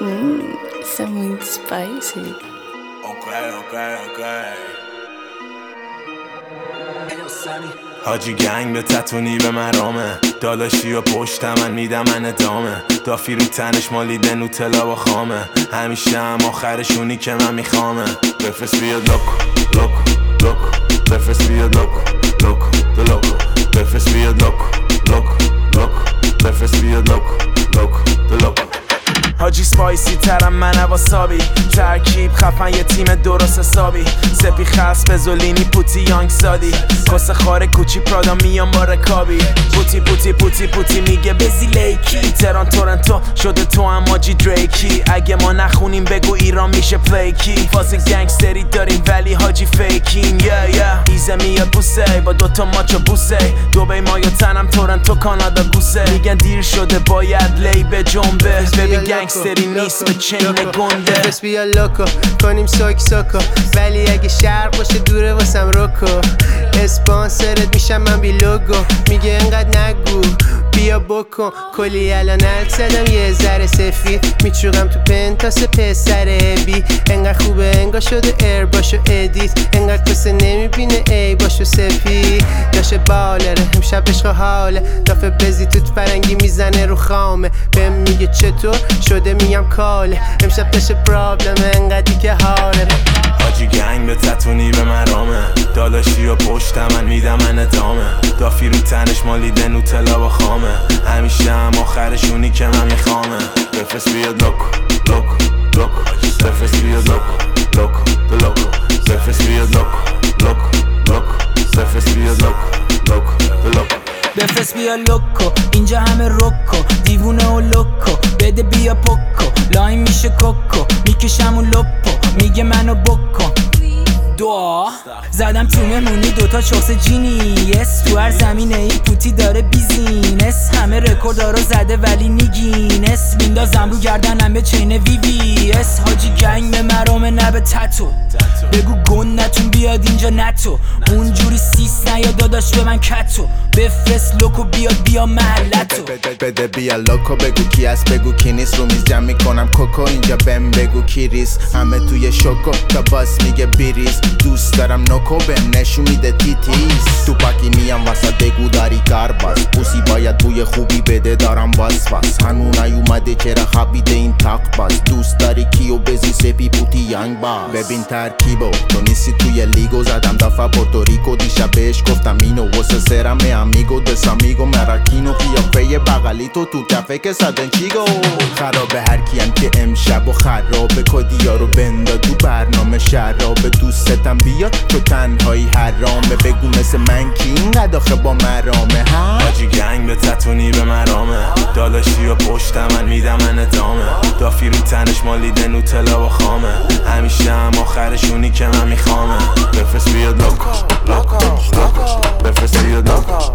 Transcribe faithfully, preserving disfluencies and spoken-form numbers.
Mmm, something spicy. Okay, okay, okay. حاجی گنگ به تتونی به مرامه، داداشی و پشت من میدم من ادامه، دافی رو تنش مالیده نوتلا و خامه، همیشه هم آخرشونی که من میخوامه. بفرست بیاد لوکو لوکو لوکو، بفرست بیاد لوکو لوکو دو لوکو، بفرست بیاد لوکو لوکو لوکو، بفرست بیاد لوکو لوکو دو لوکو. حاجی سپایسی ترم من واسابی، ترکیب خفن یه تیم درست حسابی، سپی خلص بزولینی پوتی یانگ سادی، کس خاره کوچی پرادا میام با رکابی، پوتی پوتی پوتی پوتی میگه بزی لیکی، تران تورنتو شده تو هم حاجی دریکی، اگه ما نخونیم بگو ایران میشه پلیکی، فاز گنگستری داریم ولی حاجی فیکین. یا یا ایزه میاد بوسه با دوتا ماچو بوسه، دوبی مایو تنم تورنتو کانادا گوسه، میگن دیر شده باید لی به جنبه، ببین گنگستری نیست به چین گنده. بس بیا لوکو کنیم ساک ساکو، ولی اگه شرق باشه دوره واسم روکو، اسپانسرت میشم من بی لوگو، میگه انقدر نگو بیا بکن، کلی الان الک زدم یه ذره سفید، میچوغم تو پنتاس پسر بی، انقدر خوبه انگار شده ایر باشو ادیت، انقدر کسه نمیبینه ای باشو سپی، داشه بالره امشب عشق حاله، دافه بزی توت فرنگی میزنه رو خامه، بهم میگه چطور شده میگم کاله، امشب داشه پرابلمه انقدری که حاله. حاجی گنگ به تتونی به مرامه، داداشی و پشت من میدم من ادامه، دافی رو تنش مالیده نوتلا و خامه، همیشه هم آخرشونی که من میخوامه. بفرست بیاد لوکو لوکو لوکو، بفرست بیاد لوکو لوکو دو لوکو، بفرست بیاد لوکو لوکو لوکو، بفرست بیاد لوکو لوکو دو لوکو. بفرست بیا لوکو اینجا همه روکو، دیوونه و لوکو بده بیا پوکو، لاین میشه کوکو میکشم و لپو، میگه منو بکن دعا زدم تو مهمونی دوتا چوس جینیس، تو هر زمینه این پوتی داره بیزینس، همه رکوردارو زده ولی نیگینس، میندازم رو گردنم به چین وی وی اس، حاجی گنگ به مرامه نه به تتو، بگو گون نتون بیاد اینجا نتو، اونجوری سیس نیا داداش به من کتو، بفرست لوکو بیاد بیا محلتو، بده بیا لوکو بگو کی است بگو کی نیست، رو میز جمع میکنم کوکو اینجا بهم بگو کی ریس، همه توی شوکو تا باس میگه بیریز، دوست دارم نوکو بهم نشون میده تیتیز، تو پاکی میام واسه دگو داری کار باز، پوسی باید بوی خوبی بده دارم باز باز، هنو نیومده چرا خبیده این تاق باز، دوست داری کیو بزی سپی پوتی یانگ باز، ببین ترکیبو تو نیستی توی لیگو، زدم دفعه پورتوریکو دیشب بهش گفتم اینو واسه سرم امیگو دسامیگو مراکینو قیافه بغلی تو تو کفه که صدن چیگو، خرابه هر کیم که امشب و خرابه کدیا رو بندا تو برنامه شرابه، دوستتم بیاد تو تنهایی حرامه، بگو مثل من کی اینقدر آخه با مرامه ها. حاجی گنگ به تتونی به مرامه، داداشی و پشت من میدم من ادامه، دافی رو تنش مالیده نوتلا و خامه، همیشه هم آخرشونی که من میخوامه. بفرست بیاد لوکو لوکو لوکو، بفرست بیاد لوکو